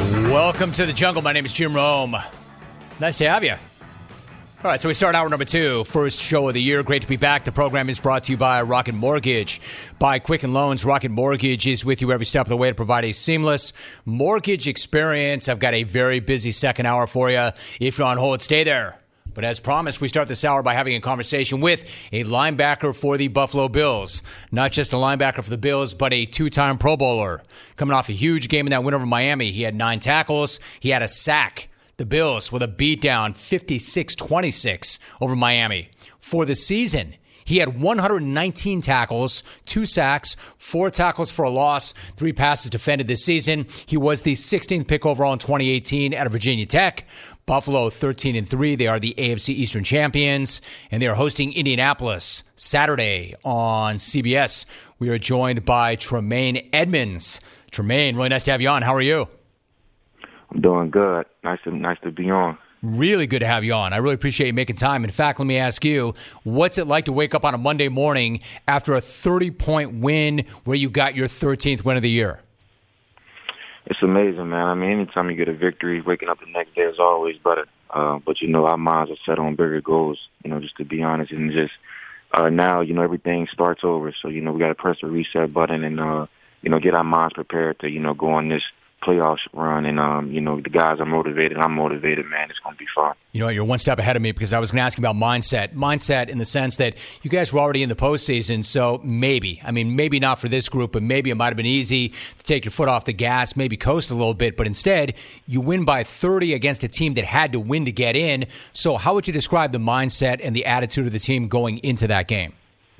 Welcome to the jungle. My name is Jim Rome. Nice to have you. All right, so we start hour number 2, first show of the year. Great to be back. The program is brought to you by Rocket Mortgage. By Quicken Loans, Rocket Mortgage is with you every step of the way to provide a seamless mortgage experience. I've got a very busy second hour for you. If you're on hold, stay there. But as promised, we start this hour by having a conversation with a linebacker for the Buffalo Bills. Not just a linebacker for the Bills, but a two-time Pro Bowler. Coming off a huge game in that win over Miami. He had 9 tackles. He had a sack. The Bills with a beatdown, 56-26 over Miami. For the season, he had 119 tackles, 2 sacks, 4 tackles for a loss, 3 passes defended this season. He was the 16th pick overall in 2018 out of Virginia Tech. Buffalo 13-3. They are the AFC Eastern champions, and they are hosting Indianapolis Saturday on CBS. We are joined by Tremaine Edmunds. Tremaine, really nice to have you on. How are you? I'm doing good. Nice to be on. Really good to have you on. I really appreciate you making time. In fact, let me ask you, what's it like to wake up on a Monday morning after a 30-point win where you got your 13th win of the year? It's amazing, man. I mean, anytime you get a victory, waking up the next day is always better. But, you know, our minds are set on bigger goals, you know, just to be honest. And just now, you know, everything starts over. So, you know, we got to press the reset button and, you know, get our minds prepared to, you know, go on this playoffs run. And, you know, the guys are motivated. I'm motivated, man. It's going to be fun. You know, you're one step ahead of me because I was going to ask you about mindset. Mindset in the sense that you guys were already in the postseason, so maybe not for this group, but maybe it might have been easy to take your foot off the gas, maybe coast a little bit, but instead you win by 30 against a team that had to win to get in. So how would you describe the mindset and the attitude of the team going into that game?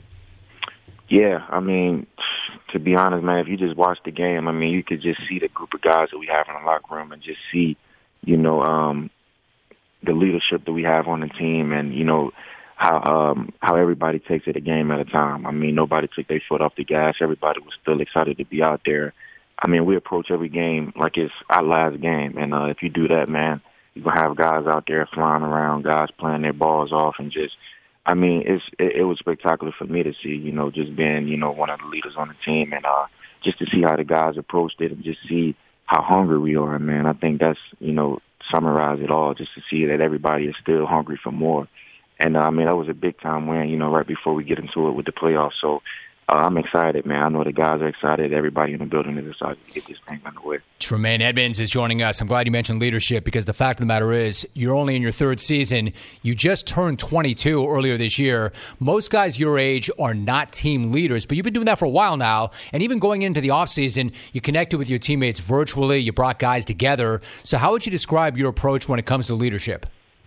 Yeah, I mean, to be honest, man, if you just watch the game, I mean, you could just see the group of guys that we have in the locker room and just see, you know, the leadership that we have on the team and, you know, how everybody takes it a game at a time. I mean, nobody took their foot off the gas. Everybody was still excited to be out there. I mean, we approach every game like it's our last game. And if you do that, man, you're going to have guys out there flying around, guys playing their balls off and just, I mean, it was spectacular for me to see, you know, just being, you know, one of the leaders on the team and just to see how the guys approached it and just see how hungry we are, man. I think that's, you know, summarize it all, just to see that everybody is still hungry for more. And, I mean, that was a big-time win, you know, right before we get into it with the playoffs. So I'm excited, man. I know the guys are excited. Everybody in the building is excited to get this thing underway. Tremaine Edmunds is joining us. I'm glad you mentioned leadership because the fact of the matter is you're only in your 3rd season. You just turned 22 earlier this year. Most guys your age are not team leaders, but you've been doing that for a while now. And even going into the offseason, you connected with your teammates virtually. You brought guys together. So how would you describe your approach when it comes to leadership?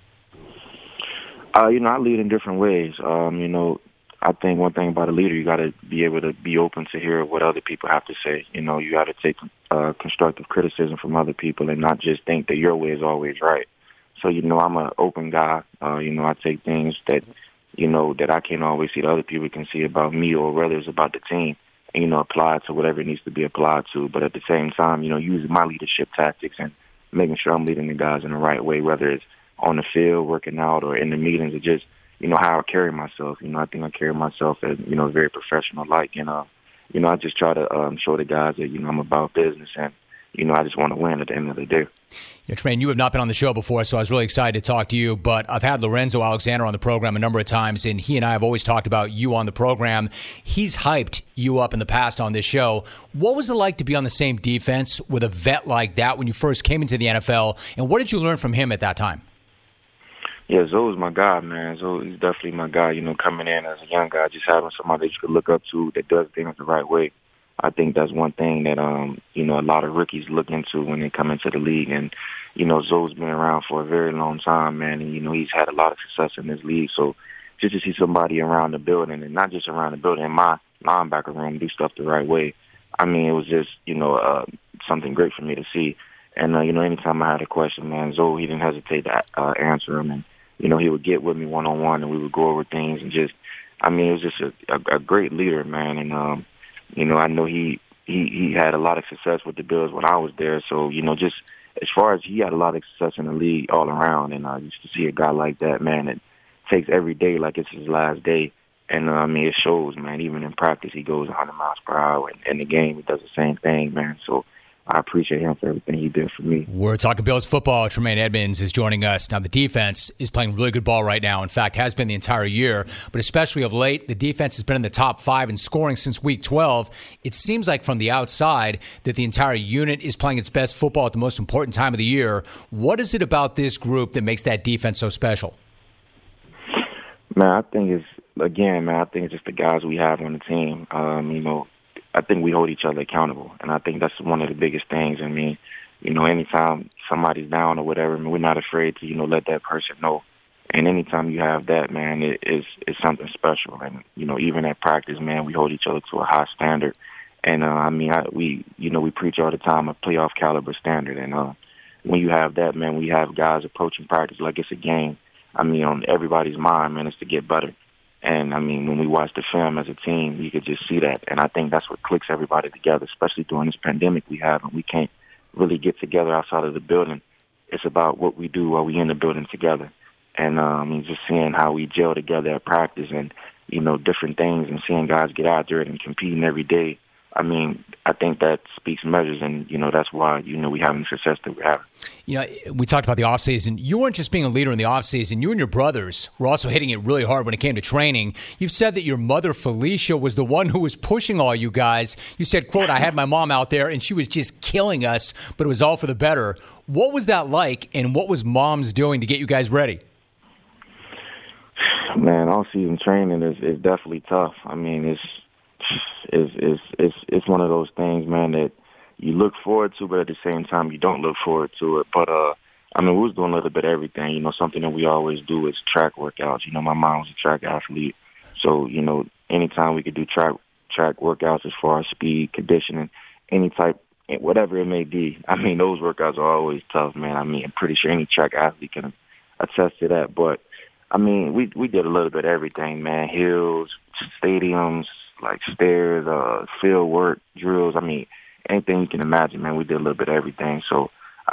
You know, I lead in different ways. You know, I think one thing about a leader, you got to be able to be open to hear what other people have to say. You know, you got to take constructive criticism from other people and not just think that your way is always right. So, you know, I'm an open guy. You know, I take things that, you know, that I can't always see that other people can see about me or whether it's about the team and, you know, apply it to whatever it needs to be applied to. But at the same time, you know, using my leadership tactics and making sure I'm leading the guys in the right way, whether it's on the field, working out, or in the meetings, or just, you know, how I carry myself. You know, I think I carry myself as, you know, very professional-like. And, you know, I just try to show the guys that, you know, I'm about business and, you know, I just want to win at the end of the day. Yeah, Tremaine, you have not been on the show before, so I was really excited to talk to you. But I've had Lorenzo Alexander on the program a number of times, and he and I have always talked about you on the program. He's hyped you up in the past on this show. What was it like to be on the same defense with a vet like that when you first came into the NFL, and what did you learn from him at that time? Yeah, Zoe's my guy, man. Zoe is definitely my guy, you know, coming in as a young guy, just having somebody that you could look up to that does things the right way. I think that's one thing that, you know, a lot of rookies look into when they come into the league. And, you know, Zoe's been around for a very long time, man. And, you know, he's had a lot of success in this league. So just to see somebody around the building, and not just around the building, in my linebacker room, do stuff the right way, I mean, it was just, you know, something great for me to see. And, you know, anytime I had a question, man, Zoe, he didn't hesitate to answer them. And, you know, he would get with me one-on-one, and we would go over things. And just, I mean, it was just a great leader, man. And, you know, I know he had a lot of success with the Bills when I was there. So, you know, just as far as he had a lot of success in the league all around. And just to see a guy like that, man, that takes every day like it's his last day. And, I mean, it shows, man. Even in practice, he goes 100 miles per hour. And in the game, he does the same thing, man. So, I appreciate him for everything he did for me. We're talking Bills football. Tremaine Edmonds is joining us. Now, the defense is playing really good ball right now. In fact, has been the entire year. But especially of late, the defense has been in the top 5 in scoring since Week 12. It seems like from the outside that the entire unit is playing its best football at the most important time of the year. What is it about this group that makes that defense so special? Man, I think it's just the guys we have on the team. I think we hold each other accountable, and I think that's one of the biggest things. I mean, anytime somebody's down or whatever, we're not afraid to, let that person know. And anytime you have that, man, it's something special. And, even at practice, man, we hold each other to a high standard. And, we preach all the time a playoff caliber standard. And when you have that, man, we have guys approaching practice like it's a game. On everybody's mind, man, is to get better. And, when we watch the film as a team, you could just see that. And I think that's what clicks everybody together, especially during this pandemic we have, and we can't really get together outside of the building. It's about what we do while we're in the building together. And just seeing how we gel together at practice and, different things, and seeing guys get out there and competing every day. I think that speaks measures, and, that's why, we having the success that we're having. We talked about the offseason. You weren't just being a leader in the offseason. You and your brothers were also hitting it really hard when it came to training. You've said that your mother, Felicia, was the one who was pushing all you guys. You said, quote, "I had my mom out there, and she was just killing us, but it was all for the better." What was that like, and what was Mom's doing to get you guys ready? Man, all-season training is definitely tough. It's one of those things, man, that you look forward to, but at the same time you don't look forward to it. But we was doing a little bit of everything. Something that we always do is track workouts. My mom was a track athlete, so anytime we could do track workouts as far as speed, conditioning, any type, whatever it may be. Those workouts are always tough, man. I'm pretty sure any track athlete can attest to that. But we did a little bit of everything, man. Hills, stadiums, like stairs, field work, drills. Anything you can imagine, man. We did a little bit of everything. So,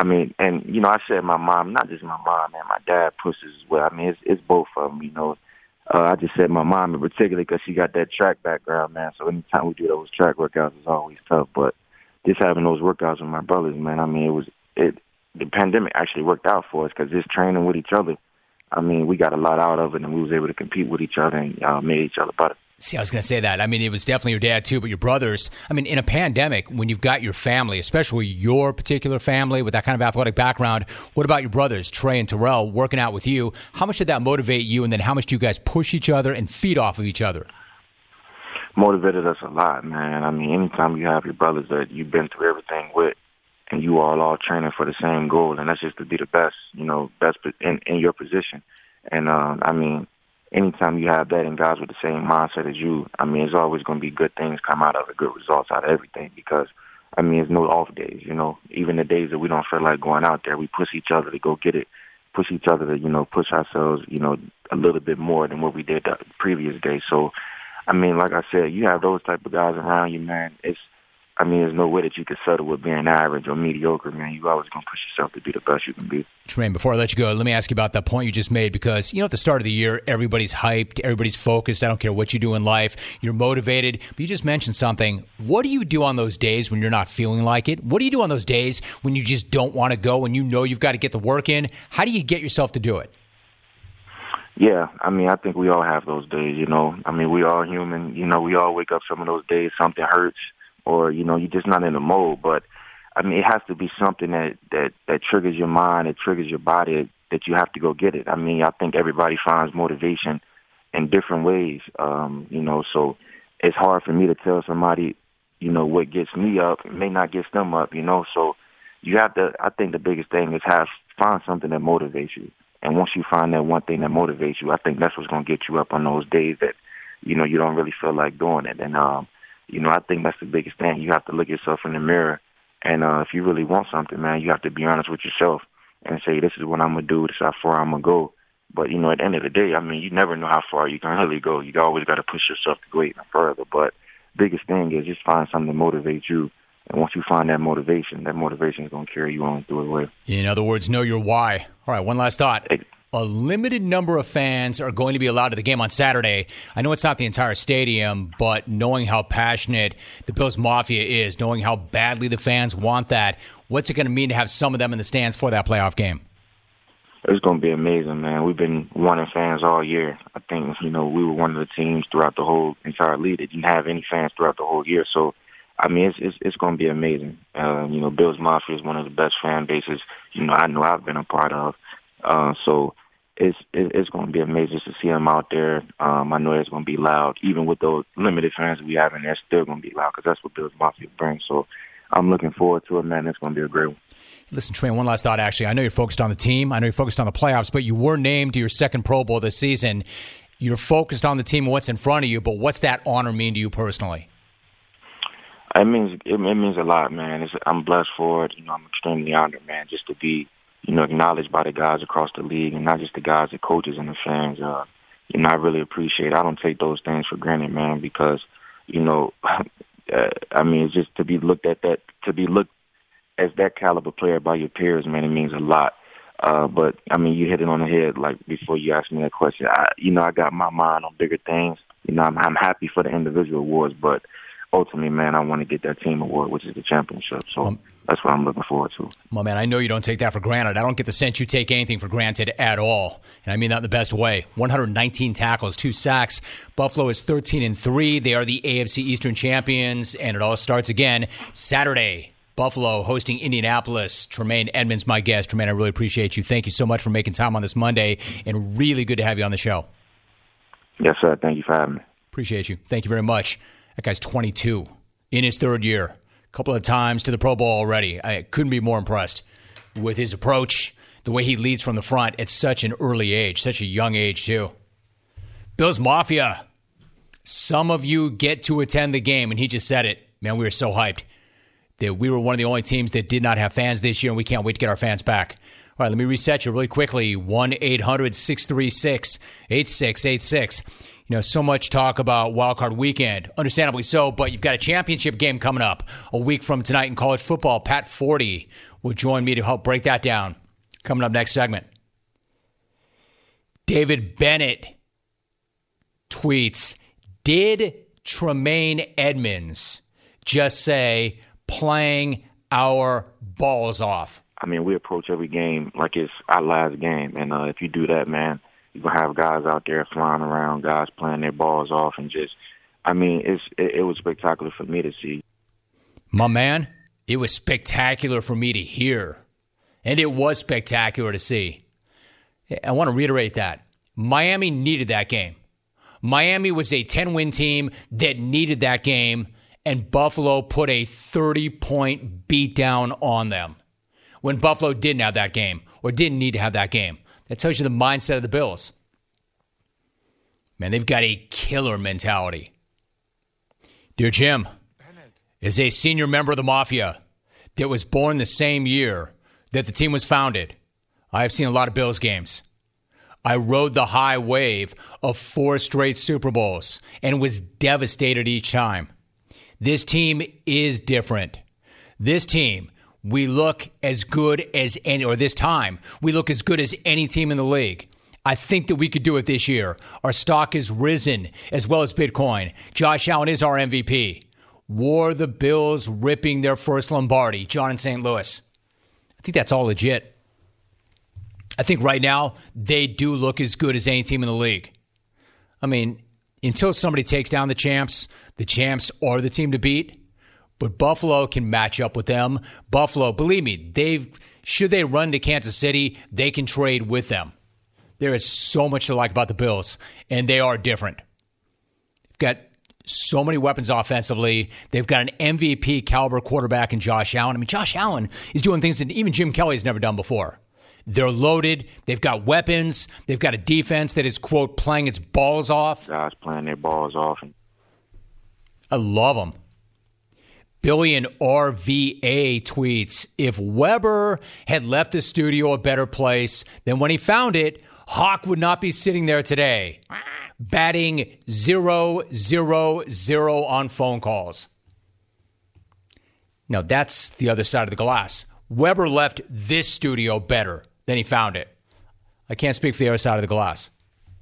I said my mom, not just my mom, man. My dad pushes as well. It's both of them, I just said my mom in particular because she got that track background, man. So anytime we do those track workouts, it's always tough. But just having those workouts with my brothers, man, the pandemic actually worked out for us because just training with each other, we got a lot out of it, and we was able to compete with each other and made each other better. See, I was going to say that. It was definitely your dad, too, but your brothers. In a pandemic, when you've got your family, especially your particular family with that kind of athletic background, what about your brothers, Trey and Terrell, working out with you? How much did that motivate you, and then how much do you guys push each other and feed off of each other? Motivated us a lot, man. Anytime you have your brothers that you've been through everything with, and you all training for the same goal, and that's just to be the best, best in your position. And, anytime you have that and guys with the same mindset as you, there's always going to be good things come out of it, good results out of everything because, there's no off days, Even the days that we don't feel like going out there, we push each other to go get it, push each other to, push ourselves, a little bit more than what we did the previous day. So, like I said, you have those type of guys around you, man. There's no way that you can settle with being average or mediocre, man. You always going to push yourself to be the best you can be. Tremaine, before I let you go, let me ask you about that point you just made because, at the start of the year, everybody's hyped, everybody's focused. I don't care what you do in life. You're motivated. But you just mentioned something. What do you do on those days when you're not feeling like it? What do you do on those days when you just don't want to go and you've got to get the work in? How do you get yourself to do it? Yeah, I think we all have those days, we all human. We all wake up some of those days, something hurts. Or, you're just not in the mode. But, it has to be something that triggers your mind, it triggers your body, that you have to go get it. I think everybody finds motivation in different ways, so it's hard for me to tell somebody, what gets me up. It may not get them up, so you have to, I think the biggest thing is find something that motivates you. And once you find that one thing that motivates you, I think that's what's going to get you up on those days that, you don't really feel like doing it. And, I think that's the biggest thing. You have to look yourself in the mirror, and if you really want something, man, you have to be honest with yourself and say, this is what I'm going to do, this is how far I'm going to go. But, at the end of the day, you never know how far you can really go. You always got to push yourself to go even further. But biggest thing is just find something to motivate you. And once you find that motivation is going to carry you on through the way. In other words, know your why. All right, one last thought. a limited number of fans are going to be allowed to the game on Saturday. I know it's not the entire stadium, but knowing how passionate the Bills Mafia is, knowing how badly the fans want that, what's it going to mean to have some of them in the stands for that playoff game? It's going to be amazing, man. We've been wanting fans all year. I think, we were one of the teams throughout the whole entire league that didn't have any fans throughout the whole year. So, I mean, it's going to be amazing. Bills Mafia is one of the best fan bases, I know I've been a part of. So it's going to be amazing to see them out there. I know it's going to be loud. Even with those limited fans we have in there, it's still going to be loud because that's what Bills Mafia brings. So I'm looking forward to it, man. It's going to be a great one. Listen, Tremaine, one last thought, actually. I know you're focused on the team. I know you're focused on the playoffs, but you were named to your second Pro Bowl this season. You're focused on the team and what's in front of you, but what's that honor mean to you personally? It means a lot, man. I'm blessed for it. I'm extremely honored, man, just to be, acknowledged by the guys across the league, and not just the guys, the coaches and the fans. I really appreciate it. I don't take those things for granted, man, because, it's just to be looked at as that caliber player by your peers, man, it means a lot. But you hit it on the head, like, before you asked me that question. I got my mind on bigger things. I'm happy for the individual awards, but ultimately, man, I want to get that team award, which is the championship. So that's what I'm looking forward to. Well, man, I know you don't take that for granted. I don't get the sense you take anything for granted at all. And I mean that in the best way. 119 tackles, 2 sacks. Buffalo is 13-3. They are the AFC Eastern champions, and it all starts again Saturday. Buffalo hosting Indianapolis. Tremaine Edmunds, my guest. Tremaine, I really appreciate you. Thank you so much for making time on this Monday, and really good to have you on the show. Yes, sir. Thank you for having me. Appreciate you. Thank you very much. That guy's 22 in his third year. A couple of times to the Pro Bowl already. I couldn't be more impressed with his approach, the way he leads from the front at such an early age, such a young age, too. Bills Mafia. Some of you get to attend the game, and he just said it. Man, we were so hyped that we were one of the only teams that did not have fans this year, and we can't wait to get our fans back. All right, let me reset you really quickly. 1-800-636-8686. So much talk about Wild Card Weekend. Understandably so, but you've got a championship game coming up a week from tonight in college football. Pat Forty will join me to help break that down. Coming up next segment. David Bennett tweets, did Tremaine Edmunds just say, playing our balls off? We approach every game like it's our last game. And if you do that, man, you're going to have guys out there flying around, guys playing their balls off, and just, it was spectacular for me to see. My man, it was spectacular for me to hear. And it was spectacular to see. I want to reiterate that. Miami needed that game. Miami was a 10-win team that needed that game, and Buffalo put a 30-point beatdown on them when Buffalo didn't have that game or didn't need to have that game. That tells you the mindset of the Bills. Man, they've got a killer mentality. Dear Jim, as a senior member of the Mafia that was born the same year that the team was founded, I have seen a lot of Bills games. I rode the high wave of 4 straight Super Bowls and was devastated each time. This team is different. This team, we look as good as any, or this time, we look as good as any team in the league. I think that we could do it this year. Our stock has risen as well as Bitcoin. Josh Allen is our MVP. Wore the Bills ripping their first Lombardi. John in St. Louis. I think that's all legit. I think right now they do look as good as any team in the league. Until somebody takes down the champs are the team to beat. But Buffalo can match up with them. Buffalo, believe me, should they run to Kansas City, they can trade with them. There is so much to like about the Bills, and they are different. They've got so many weapons offensively. They've got an MVP caliber quarterback in Josh Allen. Josh Allen is doing things that even Jim Kelly has never done before. They're loaded. They've got weapons. They've got a defense that is, quote, playing its balls off. Guys playing their balls off. I love them. Billion RVA tweets, if Weber had left the studio a better place than when he found it, Hawk would not be sitting there today, batting 0-0-0 on phone calls. Now, that's the other side of the glass. Weber left this studio better than he found it. I can't speak for the other side of the glass.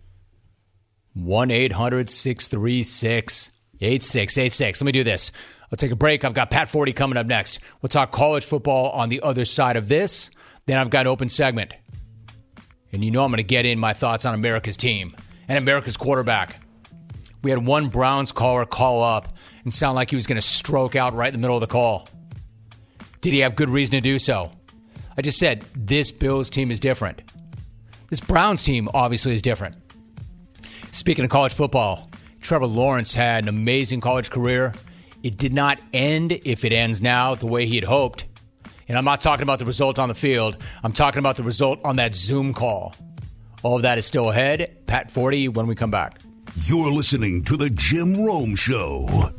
1-800-636-8686. Let me do this. I'll take a break. I've got Pat Forty coming up next. We'll talk college football on the other side of this. Then I've got an open segment. And you know I'm going to get in my thoughts on America's team and America's quarterback. We had one Browns caller call up and sound like he was going to stroke out right in the middle of the call. Did he have good reason to do so? I just said this Bills team is different. This Browns team obviously is different. Speaking of college football, Trevor Lawrence had an amazing college career. It did not end, if it ends now, the way he had hoped. And I'm not talking about the result on the field. I'm talking about the result on that Zoom call. All of that is still ahead. Pat Forty when we come back. You're listening to The Jim Rome Show.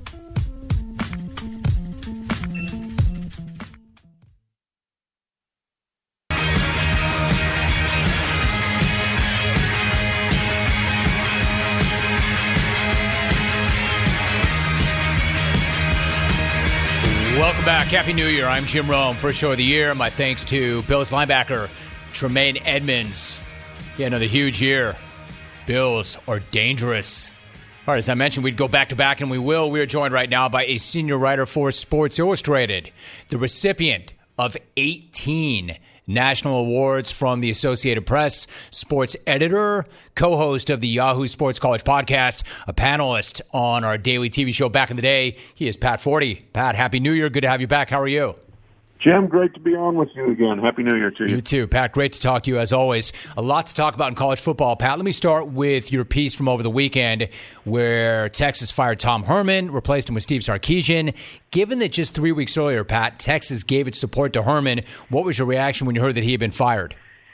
Welcome back. Happy New Year. I'm Jim Rome. First show of the year. My thanks to Bills linebacker Tremaine Edmunds. He had another huge year. Bills are dangerous. All right, as I mentioned, we'd go back-to-back, and we will. We are joined right now by a senior writer for Sports Illustrated, the recipient of 18 national awards from the Associated Press, sports editor, co-host of the Yahoo Sports College podcast, a panelist on our daily TV show back in the day. He is Pat Forty. Pat, Happy New Year. Good to have you back. How are you? Jim, great to be on with you again. Happy New Year to you. You too, Pat. Great to talk to you as always. A lot to talk about in college football, Pat. Let me start with your piece from over the weekend where Texas fired Tom Herman, replaced him with Steve Sarkisian. Given that just 3 weeks earlier, Pat, Texas gave its support to Herman, what was your reaction when you heard that he had been fired?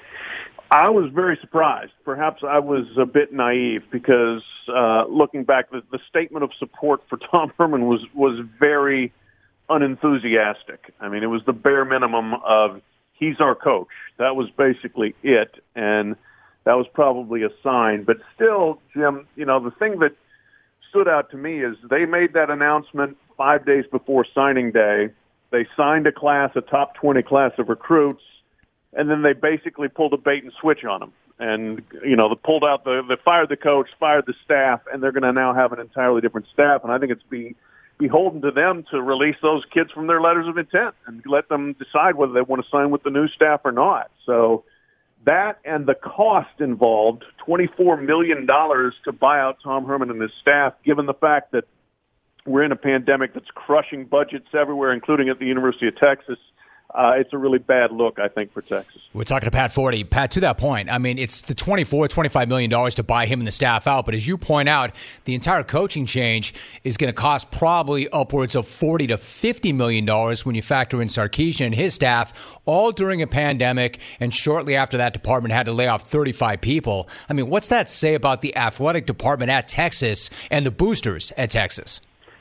I was very surprised. Perhaps I was a bit naive because looking back, the statement of support for Tom Herman was very unenthusiastic. I mean, it was the bare minimum of he's our coach. That was basically it, and that was probably a sign. But still, Jim, you know, the thing that stood out to me is they made that announcement 5 days before signing day. They signed a top 20 class of recruits, and then they basically pulled a bait and switch on them. And, you know, they fired the coach, fired the staff, and they're going to now have an entirely different staff. And I think it's beholden to them to release those kids from their letters of intent and let them decide whether they want to sign with the new staff or not. So that and the cost involved, $24 million to buy out Tom Herman and his staff, given the fact that we're in a pandemic that's crushing budgets everywhere, including at the University of Texas. It's a really bad look, I think, for Texas. We're talking to Pat Forty. Pat, to that point, I mean, it's the $25 million to buy him and the staff out. But as you point out, the entire coaching change is going to cost probably upwards of $40 to $50 million when you factor in Sarkisian and his staff, all during a pandemic. And shortly after that department had to lay off 35 people. I mean, what's that say about the athletic department at Texas and the boosters at Texas?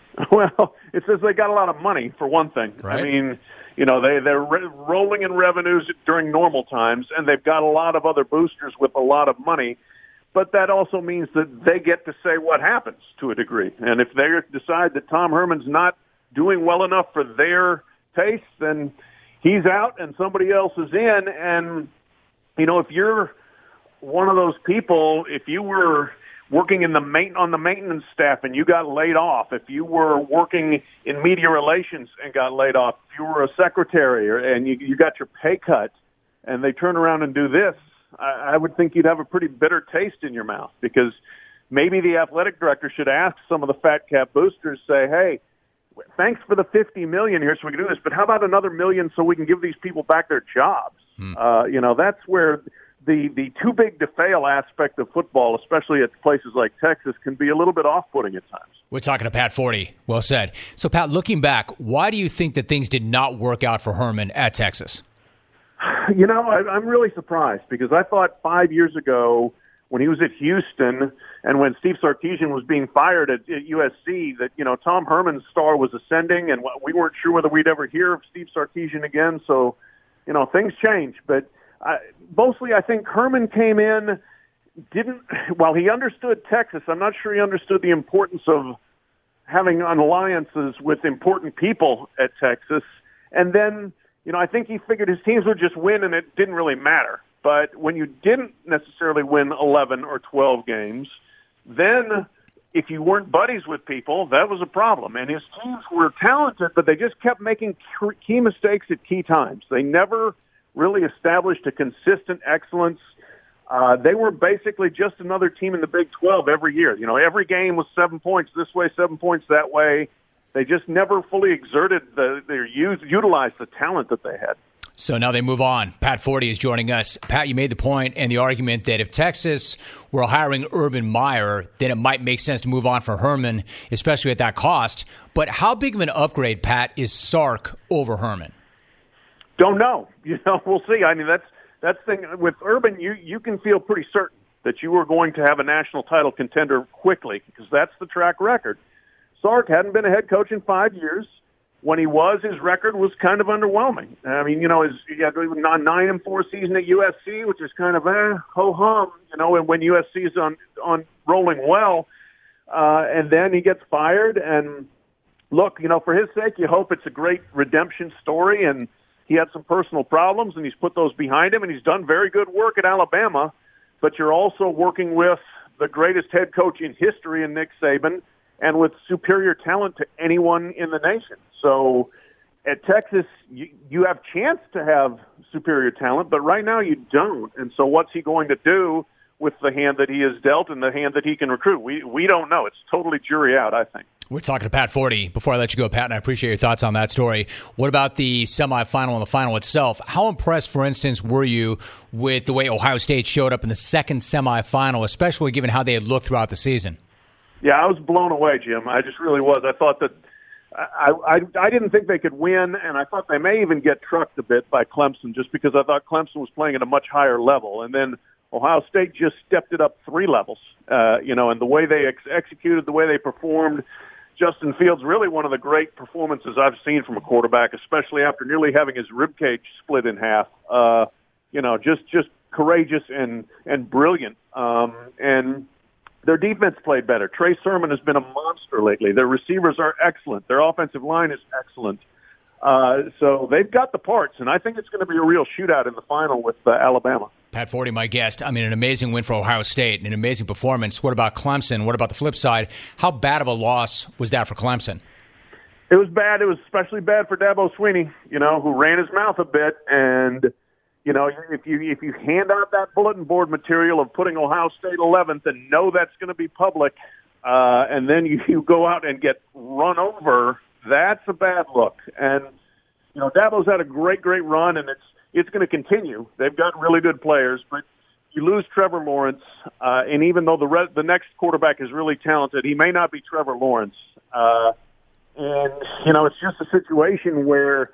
Well, it says they got a lot of money, for one thing. Right. I mean, you know, they're rolling in revenues during normal times, and they've got a lot of other boosters with a lot of money. But that also means that they get to say what happens to a degree. And if they decide that Tom Herman's not doing well enough for their taste, then he's out and somebody else is in. And, you know, if you're one of those people, if you were working on the maintenance staff and you got laid off, if you were working in media relations and got laid off, if you were a secretary and you got your pay cut and they turn around and do this, I would think you'd have a pretty bitter taste in your mouth, because maybe the athletic director should ask some of the fat cap boosters, say, hey, thanks for the $50 million here so we can do this, but how about another $1 million so we can give these people back their jobs? You know, that's where the too big to fail aspect of football, especially at places like Texas, can be a little bit off-putting at times. We're talking to Pat Forty. Well said. So, Pat, looking back, why do you think that things did not work out for Herman at Texas? You know, I'm really surprised, because I thought 5 years ago when he was at Houston and when Steve Sarkisian was being fired at USC that, you know, Tom Herman's star was ascending, and we weren't sure whether we'd ever hear of Steve Sarkisian again. So, you know, things changed. But mostly I think Herman came in, while he understood Texas, I'm not sure he understood the importance of having alliances with important people at Texas. And then, you know, I think he figured his teams would just win and it didn't really matter. But when you didn't necessarily win 11 or 12 games, then if you weren't buddies with people, that was a problem. And his teams were talented, but they just kept making key mistakes at key times. They never really established a consistent excellence. They were basically just another team in the Big 12 every year. You know, every game was 7 points this way, 7 points that way. They just never fully exerted utilized the talent that they had. So now they move on. Pat Forty is joining us. Pat, you made the point and the argument that if Texas were hiring Urban Meyer, then it might make sense to move on for Herman, especially at that cost. But how big of an upgrade, Pat, is Sark over Herman? Don't know. You know, we'll see. I mean, that's the thing. With Urban, you can feel pretty certain that you are going to have a national title contender quickly because that's the track record. Sark hadn't been a head coach in 5 years. When he was, his record was kind of underwhelming. I mean, you know, he had a 9-4 season at USC, which is kind of ho-hum, you know, and when USC is on rolling well, and then he gets fired. And look, you know, for his sake, you hope it's a great redemption story. And he had some personal problems, and he's put those behind him, and he's done very good work at Alabama. But you're also working with the greatest head coach in history in Nick Saban, and with superior talent to anyone in the nation. So at Texas, you have chance to have superior talent, but right now you don't. And so what's he going to do with the hand that he has dealt and the hand that he can recruit? We don't know. It's totally jury out, I think. We're talking to Pat Forty. Before I let you go, Pat, and I appreciate your thoughts on that story. What about the semifinal and the final itself? How impressed, for instance, were you with the way Ohio State showed up in the second semifinal, especially given how they had looked throughout the season? Yeah, I was blown away, Jim. I just really was. I thought that I didn't think they could win, and I thought they may even get trucked a bit by Clemson just because I thought Clemson was playing at a much higher level. And then Ohio State just stepped it up 3 levels, you know, and the way they executed, the way they performed. Justin Fields, really one of the great performances I've seen from a quarterback, especially after nearly having his ribcage split in half. You know, just courageous and brilliant. And their defense played better. Trey Sermon has been a monster lately. Their receivers are excellent. Their offensive line is excellent. So they've got the parts, and I think it's going to be a real shootout in the final with Alabama. Pat Forty, my guest. I mean, an amazing win for Ohio State, an amazing performance. What about Clemson? What about the flip side? How bad of a loss was that for Clemson? It was bad. It was especially bad for Dabo Swinney, you know, who ran his mouth a bit. And, you know, if you hand out that bulletin board material of putting Ohio State 11th and know that's going to be public, and then you go out and get run over, that's a bad look. And, you know, Dabo's had a great run, and it's going to continue. They've got really good players, but you lose Trevor Lawrence, and even though the next quarterback is really talented, he may not be Trevor Lawrence. And, you know, it's just a situation where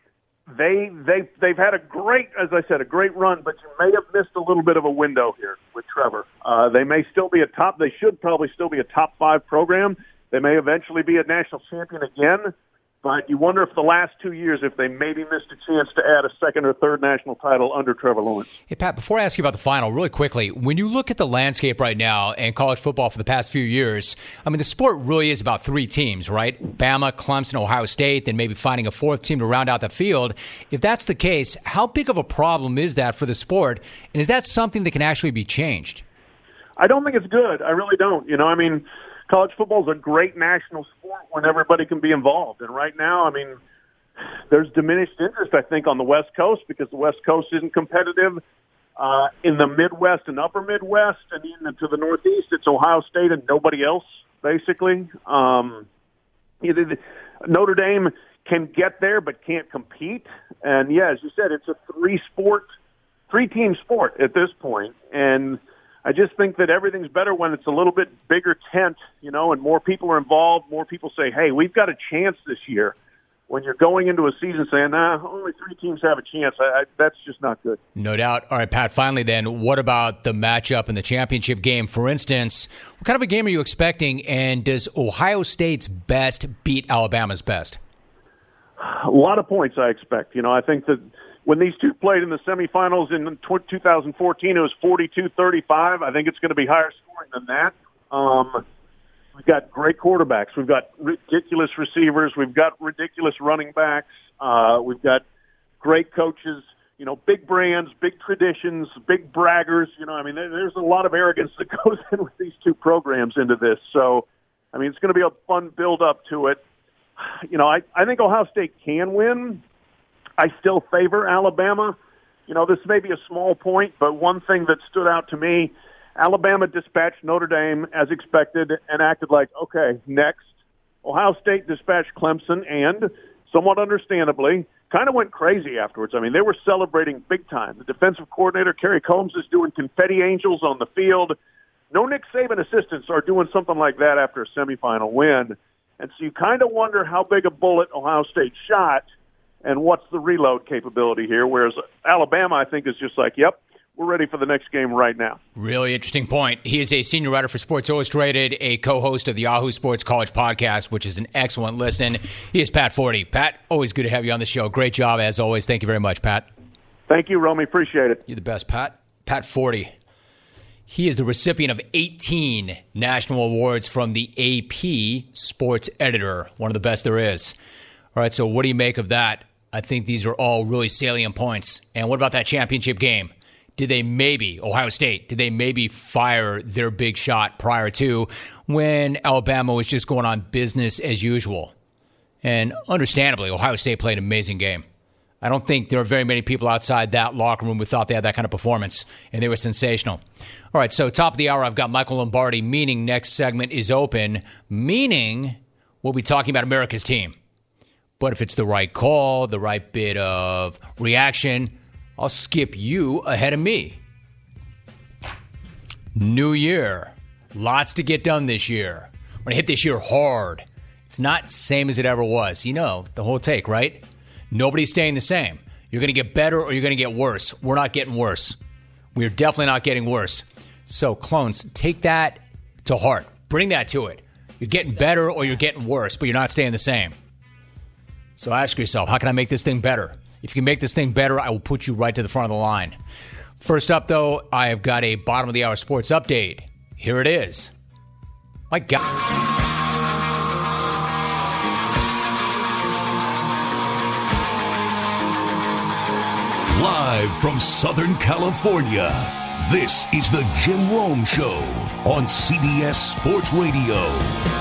they've had a great run, but you may have missed a little bit of a window here with Trevor. They may still be they should probably still be a top 5 program. They may eventually be a national champion again. But you wonder if the last 2 years, if they maybe missed a chance to add a second or third national title under Trevor Lawrence. Hey, Pat, before I ask you about the final, really quickly, when you look at the landscape right now and college football for the past few years, I mean, the sport really is about 3 teams, right? Bama, Clemson, Ohio State, then maybe finding a 4th team to round out the field. If that's the case, how big of a problem is that for the sport? And is that something that can actually be changed? I don't think it's good. I really don't. You know, I mean, college football is a great national sport when everybody can be involved. And right now, I mean, there's diminished interest, I think, on the West Coast because the West Coast isn't competitive. In the Midwest and upper Midwest and even to the Northeast, it's Ohio State and nobody else, basically. Notre Dame can get there but can't compete. And, yeah, as you said, it's a 3-team sport at this point. And I just think that everything's better when it's a little bit bigger tent, you know, and more people are involved. More people say, hey, we've got a chance this year. When you're going into a season saying, only 3 teams have a chance, that's just not good. No doubt. All right, Pat, finally then, what about the matchup in the championship game? For instance, what kind of a game are you expecting, and does Ohio State's best beat Alabama's best? A lot of points I expect. You know, I think that when these two played in the semifinals in 2014, it was 42-35. I think it's going to be higher scoring than that. We've got great quarterbacks. We've got ridiculous receivers. We've got ridiculous running backs. We've got great coaches. big brands, big traditions, big braggers. There's a lot of arrogance that goes in with these two programs into this. So, it's going to be a fun build-up to it. I think Ohio State can win. I still favor Alabama. This may be a small point, but one thing that stood out to me, Alabama dispatched Notre Dame as expected and acted like, okay, next. Ohio State dispatched Clemson and, somewhat understandably, kind of went crazy afterwards. They were celebrating big time. The defensive coordinator, Kerry Combs, is doing confetti angels on the field. No Nick Saban assistants are doing something like that after a semifinal win. And so you kind of wonder how big a bullet Ohio State shot and what's the reload capability here, whereas Alabama, I think, is just like, yep, we're ready for the next game right now. Really interesting point. He is a senior writer for Sports Illustrated, a co-host of the Yahoo Sports College podcast, which is an excellent listen. He is Pat Forty. Pat, always good to have you on the show. Great job, as always. Thank you very much, Pat. Thank you, Romy. Appreciate it. You're the best, Pat. Pat Forty. He is the recipient of 18 national awards from the AP Sports Editor, one of the best there is. All right, so what do you make of that? I think these are all really salient points. And what about that championship game? Ohio State, did they maybe fire their big shot prior to when Alabama was just going on business as usual? And understandably, Ohio State played an amazing game. I don't think there are very many people outside that locker room who thought they had that kind of performance, and they were sensational. All right, so top of the hour, I've got Michael Lombardi, meaning next segment is open, meaning we'll be talking about America's team. But if it's the right call, the right bit of reaction, I'll skip you ahead of me. New year. Lots to get done this year. I'm going to hit this year hard. It's not the same as it ever was. The whole take, right? Nobody's staying the same. You're going to get better or you're going to get worse. We're not getting worse. We're definitely not getting worse. So, clones, take that to heart. Bring that to it. You're getting better or you're getting worse, but you're not staying the same. So ask yourself, how can I make this thing better? If you can make this thing better, I will put you right to the front of the line. First up, though, I have got a bottom of the hour sports update. Here it is. My God. Live from Southern California, this is the Jim Rome Show on CBS Sports Radio.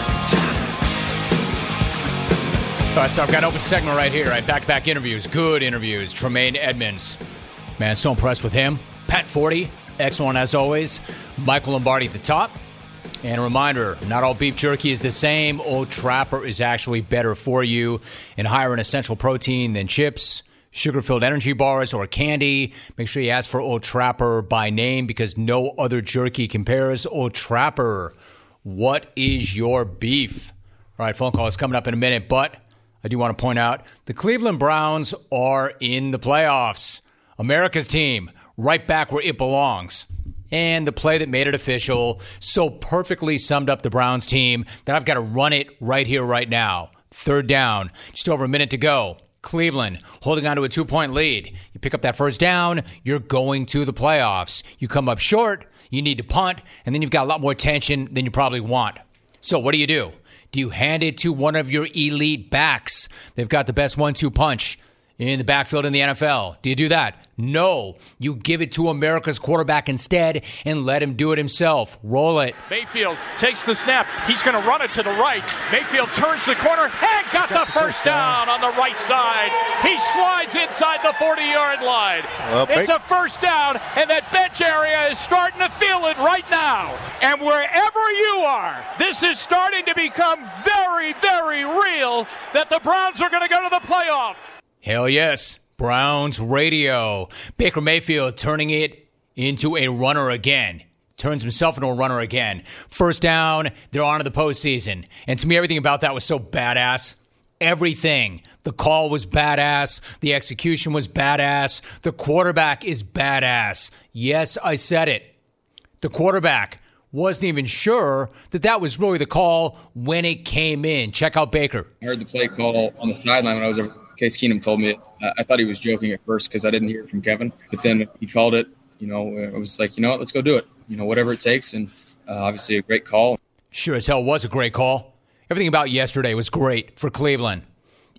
All right, so I've got an open segment right here. Back-to-back interviews, good interviews. Tremaine Edmonds. Man, so impressed with him. Pat Forty, excellent as always. Michael Lombardi at the top. And a reminder, not all beef jerky is the same. Old Trapper is actually better for you and higher in essential protein than chips, sugar-filled energy bars, or candy. Make sure you ask for Old Trapper by name because no other jerky compares. Old Trapper, what is your beef? All right, phone call is coming up in a minute, but I do want to point out the Cleveland Browns are in the playoffs. America's team, right back where it belongs. And the play that made it official so perfectly summed up the Browns team that I've got to run it right here, right now. Third down, just over a minute to go. Cleveland holding on to a 2-point lead. You pick up that first down, you're going to the playoffs. You come up short, you need to punt, and then you've got a lot more tension than you probably want. So what do? Do you hand it to one of your elite backs? They've got the best 1-2 punch in the backfield in the NFL. Do you do that? No. You give it to America's quarterback instead and let him do it himself. Roll it. Mayfield takes the snap. He's going to run it to the right. Mayfield turns the corner and got the first down on the right side. He slides inside the 40-yard line. It's a first down, and that bench area is starting to feel it right now. And wherever you are, this is starting to become very, very real that the Browns are going to go to the playoff. Hell yes. Browns radio. Baker Mayfield turning it into a runner again. Turns himself into a runner again. First down, they're on to the postseason. And to me, everything about that was so badass. Everything. The call was badass. The execution was badass. The quarterback is badass. Yes, I said it. The quarterback wasn't even sure that was really the call when it came in. Check out Baker. I heard the play call on the sideline when I was over. Case Keenum told me it. I thought he was joking at first because I didn't hear it from Kevin. But then he called it. It was like, let's go do it. Whatever it takes. And obviously a great call. Sure as hell was a great call. Everything about yesterday was great for Cleveland.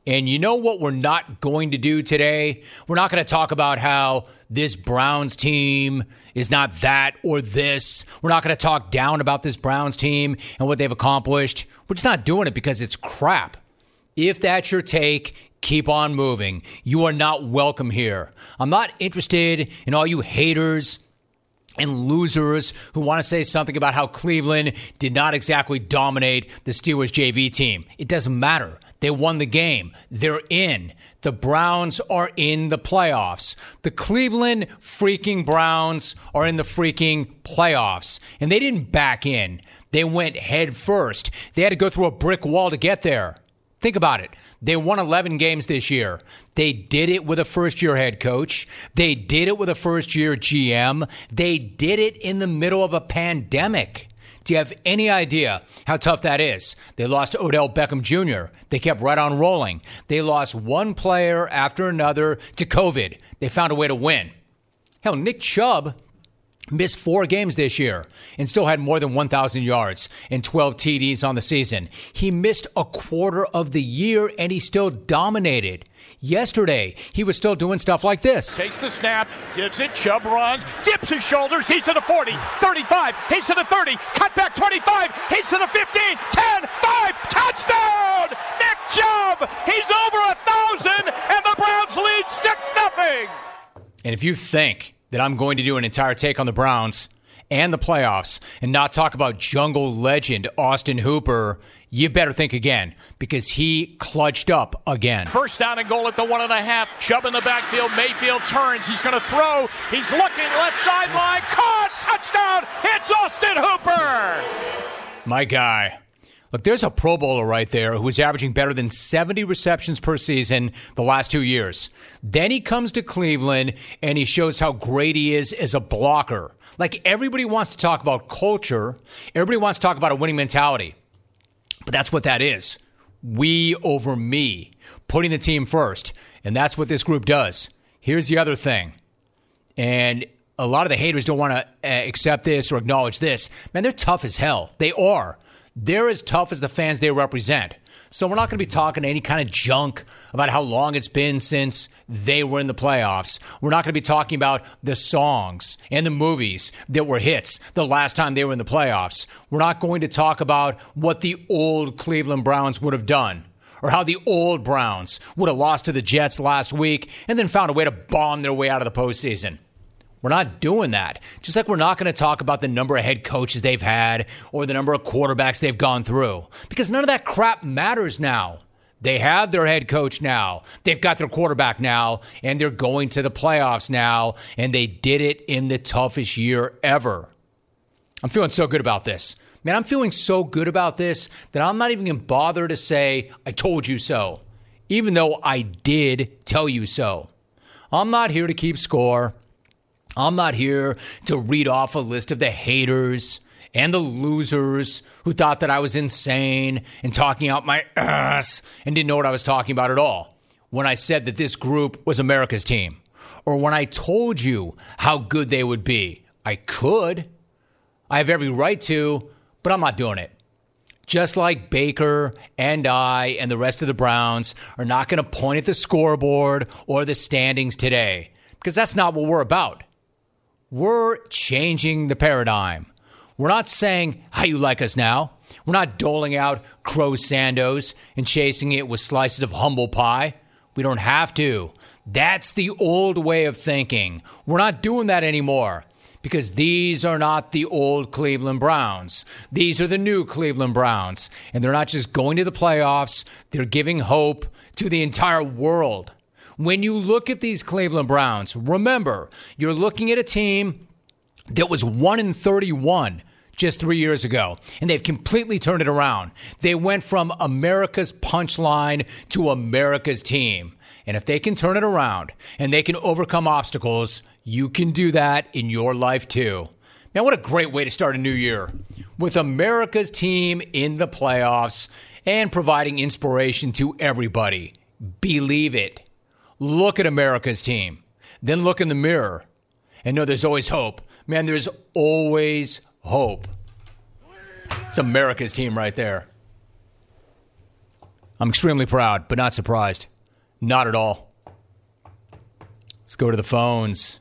And you know what we're not going to do today? We're not going to talk about how this Browns team is not that or this. We're not going to talk down about this Browns team and what they've accomplished. We're just not doing it because it's crap. If that's your take, keep on moving. You are not welcome here. I'm not interested in all you haters and losers who want to say something about how Cleveland did not exactly dominate the Steelers JV team. It doesn't matter. They won the game. They're in. The Browns are in the playoffs. The Cleveland freaking Browns are in the freaking playoffs. And they didn't back in. They went head first. They had to go through a brick wall to get there. Think about it. They won 11 games this year. They did it with a first-year head coach. They did it with a first-year GM. They did it in the middle of a pandemic. Do you have any idea how tough that is? They lost Odell Beckham Jr. They kept right on rolling. They lost one player after another to COVID. They found a way to win. Hell, Nick Chubb missed 4 games this year and still had more than 1,000 yards and 12 TDs on the season. He missed a quarter of the year and he still dominated. Yesterday, he was still doing stuff like this. Takes the snap, gives it, Chubb runs, dips his shoulders, he's to the 40, 35, he's to the 30, cut back 25, he's to the 15, 10, 5, touchdown! Nick Chubb! He's over 1,000 and the Browns lead 6-0. And if you think that I'm going to do an entire take on the Browns and the playoffs and not talk about jungle legend Austin Hooper, you better think again because he clutched up again. First down and goal at the 1.5. Chubb in the backfield. Mayfield turns. He's going to throw. He's looking left sideline. Caught. Touchdown. It's Austin Hooper. My guy. Look, there's a Pro Bowler right there who's averaging better than 70 receptions per season the last 2 years. Then he comes to Cleveland and he shows how great he is as a blocker. Like, everybody wants to talk about culture. Everybody wants to talk about a winning mentality. But that's what that is. We over me. Putting the team first. And that's what this group does. Here's the other thing. And a lot of the haters don't want to accept this or acknowledge this. Man, they're tough as hell. They are. They're as tough as the fans they represent. So we're not going to be talking any kind of junk about how long it's been since they were in the playoffs. We're not going to be talking about the songs and the movies that were hits the last time they were in the playoffs. We're not going to talk about what the old Cleveland Browns would have done or how the old Browns would have lost to the Jets last week and then found a way to bomb their way out of the postseason. We're not doing that. Just like we're not going to talk about the number of head coaches they've had or the number of quarterbacks they've gone through. Because none of that crap matters now. They have their head coach now. They've got their quarterback now. And they're going to the playoffs now. And they did it in the toughest year ever. I'm feeling so good about this. Man, I'm feeling so good about this that I'm not even going to bother to say, I told you so. Even though I did tell you so. I'm not here to keep score. I'm not here to read off a list of the haters and the losers who thought that I was insane and talking out my ass and didn't know what I was talking about at all when I said that this group was America's team or when I told you how good they would be. I could. I have every right to, but I'm not doing it. Just like Baker and I and the rest of the Browns are not going to point at the scoreboard or the standings today because that's not what we're about. We're changing the paradigm. We're not saying how you like us now. We're not doling out Crow Sandos and chasing it with slices of humble pie. We don't have to. That's the old way of thinking. We're not doing that anymore because these are not the old Cleveland Browns. These are the new Cleveland Browns. And they're not just going to the playoffs. They're giving hope to the entire world. When you look at these Cleveland Browns, remember, you're looking at a team that was 1-31 just 3 years ago, and they've completely turned it around. They went from America's punchline to America's team. And if they can turn it around and they can overcome obstacles, you can do that in your life too. Man, what a great way to start a new year with America's team in the playoffs and providing inspiration to everybody. Believe it. Look at America's team. Then look in the mirror and know there's always hope. Man, there's always hope. It's America's team right there. I'm extremely proud, but not surprised. Not at all. Let's go to the phones.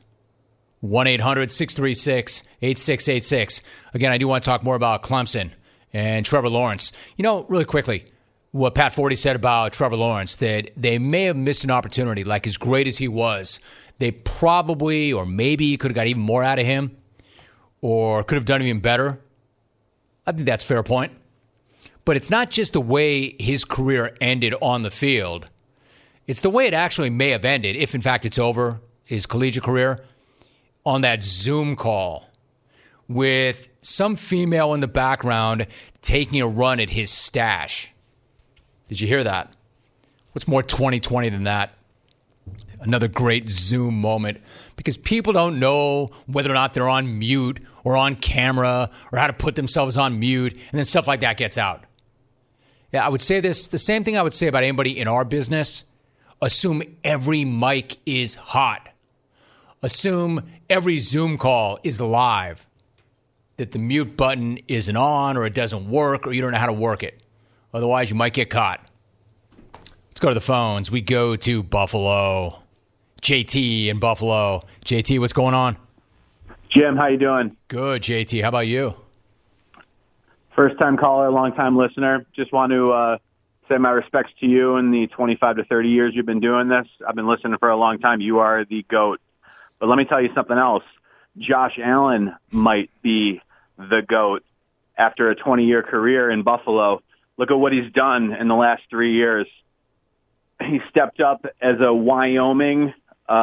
1-800-636-8686. Again, I do want to talk more about Clemson and Trevor Lawrence. Really quickly, what Pat Forty said about Trevor Lawrence, that they may have missed an opportunity. Like, as great as he was, they probably or maybe could have got even more out of him or could have done even better. I think that's a fair point. But it's not just the way his career ended on the field. It's the way it actually may have ended, if in fact it's over, his collegiate career, on that Zoom call with some female in the background taking a run at his stash. Did you hear that? What's more 2020 than that? Another great Zoom moment, because people don't know whether or not they're on mute or on camera or how to put themselves on mute, and then stuff like that gets out. Yeah, I would say this, the same thing I would say about anybody in our business. Assume every mic is hot. Assume every Zoom call is live, that the mute button isn't on or it doesn't work or you don't know how to work it. Otherwise, you might get caught. Let's go to the phones. We go to Buffalo. JT in Buffalo. JT, what's going on? Jim, how you doing? Good, JT. How about you? First-time caller, long-time listener. Just want to say my respects to you in the 25 to 30 years you've been doing this. I've been listening for a long time. You are the GOAT. But let me tell you something else. Josh Allen might be the GOAT after a 20-year career in Buffalo. Look at what he's done in the last 3 years. He stepped up as a Wyoming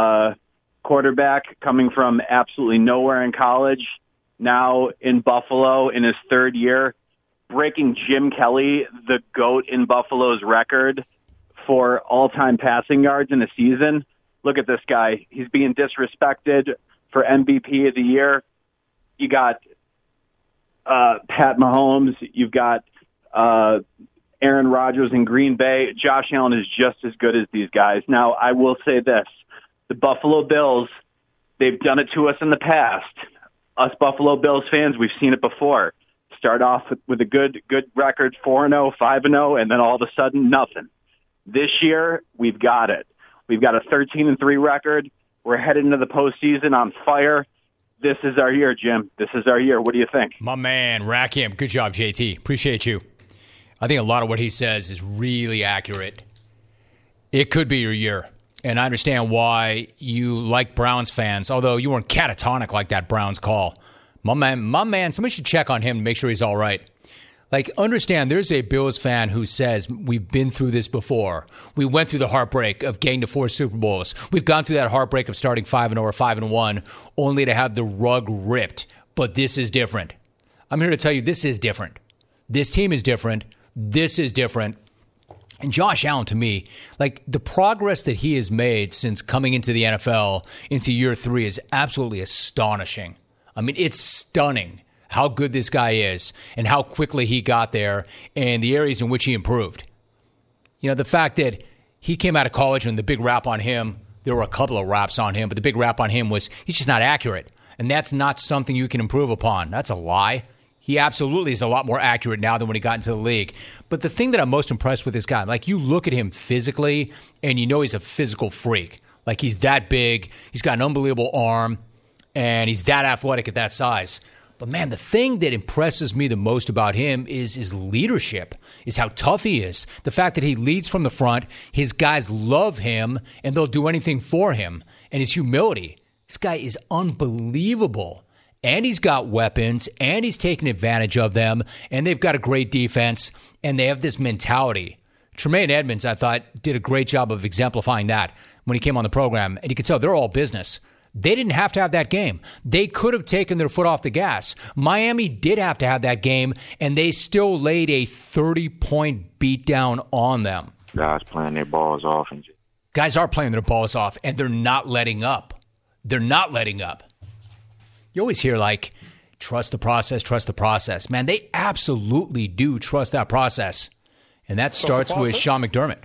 quarterback coming from absolutely nowhere in college, now in Buffalo in his third year, breaking Jim Kelly, the GOAT in Buffalo's record for all-time passing yards in a season. Look at this guy. He's being disrespected for MVP of the year. You got Pat Mahomes. You've got Aaron Rodgers in Green Bay. Josh Allen is just as good as these guys. Now, I will say this. The Buffalo Bills, they've done it to us in the past. Us Buffalo Bills fans, we've seen it before. Start off with a good record, 4-0, 5-0, and then all of a sudden, nothing. This year, we've got it. We've got a 13-3 record. We're headed into the postseason on fire. This is our year, Jim. This is our year. What do you think? My man, Rakim. Good job, JT. Appreciate you. I think a lot of what he says is really accurate. It could be your year. And I understand why you like Browns fans, although you weren't catatonic like that Browns call. My man, somebody should check on him to make sure he's all right. Like, understand, there's a Bills fan who says, we've been through this before. We went through the heartbreak of getting to 4 Super Bowls. We've gone through that heartbreak of starting 5-0 or 5-1, only to have the rug ripped. But this is different. I'm here to tell you this is different. This team is different. This is different. And Josh Allen, to me, like, the progress that he has made since coming into the NFL into year 3 is absolutely astonishing. I mean, it's stunning how good this guy is and how quickly he got there and the areas in which he improved. You know, the fact that he came out of college and the big rap on him, there were a couple of raps on him, but the big rap on him was he's just not accurate. And that's not something you can improve upon. That's a lie. He absolutely is a lot more accurate now than when he got into the league. But the thing that I'm most impressed with this guy, like, you look at him physically and you know he's a physical freak. Like, he's that big, he's got an unbelievable arm, and he's that athletic at that size. But, man, the thing that impresses me the most about him is his leadership, is how tough he is. The fact that he leads from the front, his guys love him, and they'll do anything for him. And his humility. This guy is unbelievable. And he's got weapons, and he's taking advantage of them, and they've got a great defense, and they have this mentality. Tremaine Edmonds, I thought, did a great job of exemplifying that when he came on the program. And you could tell they're all business. They didn't have to have that game. They could have taken their foot off the gas. Miami did have to have that game, and they still laid a 30-point beatdown on them. Guys playing their balls off. Guys are playing their balls off, and they're not letting up. They're not letting up. You always hear, like, trust the process, trust the process. Man, they absolutely do trust that process. And that starts with Sean McDermott.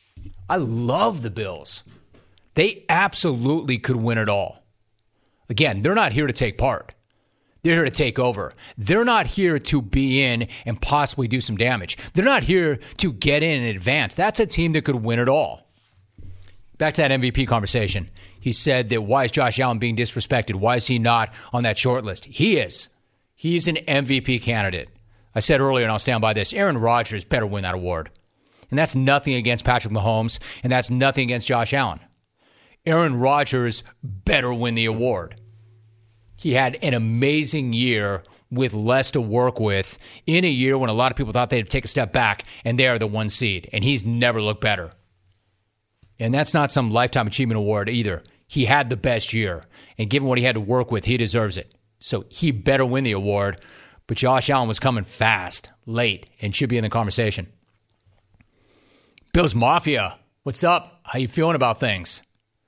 I love the Bills. They absolutely could win it all. Again, they're not here to take part. They're here to take over. They're not here to be in and possibly do some damage. They're not here to get in and advance. That's a team that could win it all. Back to that MVP conversation. He said that why is Josh Allen being disrespected? Why is he not on that short list? He is. He's an MVP candidate. I said earlier, and I'll stand by this, Aaron Rodgers better win that award. And that's nothing against Patrick Mahomes, and that's nothing against Josh Allen. Aaron Rodgers better win the award. He had an amazing year with less to work with in a year when a lot of people thought they'd take a step back, and they are the 1 seed, and he's never looked better. And that's not some Lifetime Achievement Award either. He had the best year, and given what he had to work with, he deserves it. So he better win the award, but Josh Allen was coming fast, late, and should be in the conversation. Bills Mafia, what's up? How you feeling about things?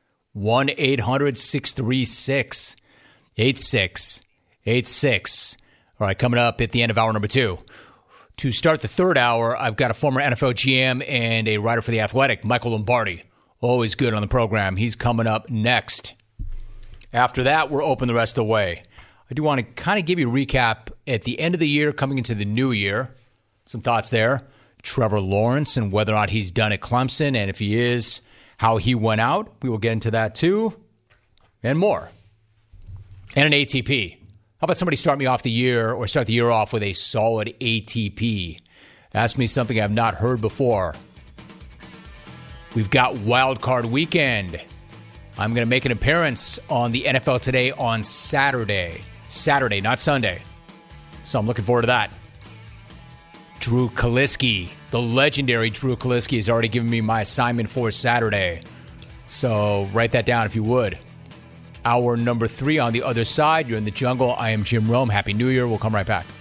1-800-636-8686. All right, coming up at the end of hour number 2. To start the third hour, I've got a former NFL GM and a writer for The Athletic, Michael Lombardi. Always good on the program. He's coming up next. After that, we're open the rest of the way. I do want to kind of give you a recap at the end of the year, coming into the new year. Some thoughts there. Trevor Lawrence and whether or not he's done at Clemson, and if he is, how he went out. We will get into that too, and more. And an ATP. How about somebody start the year off with a solid ATP? Ask me something I've not heard before. We've got Wild Card Weekend. I'm going to make an appearance on the NFL Today on Saturday. Saturday, not Sunday. So I'm looking forward to that. Drew Kaliski, the legendary Drew Kaliski, has already given me my assignment for Saturday. So write that down if you would. Hour number 3 on the other side. You're in the jungle. I am Jim Rome. Happy New Year. We'll come right back.